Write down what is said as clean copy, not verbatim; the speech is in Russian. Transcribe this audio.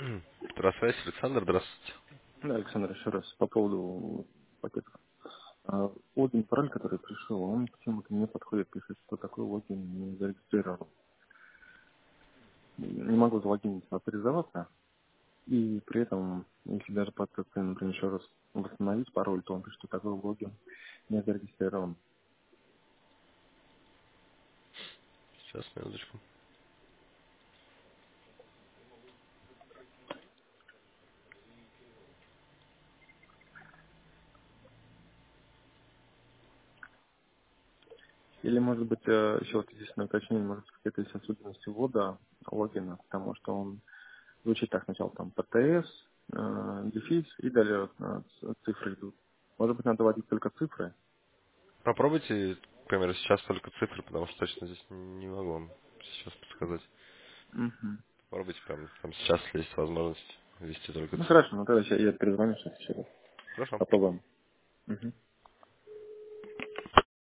Здравствуйте, Александр, здравствуйте. Да, Александр, еще раз по поводу пакета. Логин, пароль, который пришел, он почему-то не подходит, пишет, что такой логин не зарегистрирован. Не могу залогиниться, авторизоваться, и при этом, если даже попытаться, например, еще раз восстановить пароль, то он пишет, что такой логин не зарегистрирован. Сейчас, минуточку. Или, может быть, еще вот единственное уточнение, может быть, какие-то есть особенности ввода логина, потому что он звучит так сначала там ПТС, дефис, и далее цифры идут. Может быть, надо вводить только цифры. Попробуйте, к примеру, сейчас только цифры, потому что точно здесь не могу вам сейчас подсказать. Мгм. Попробуйте прямо там сейчас, если есть возможность, ввести только Ну цифры. хорошо, ну тогда я перезвоню сейчас еще раз. Хорошо. Попробуем. Мгм.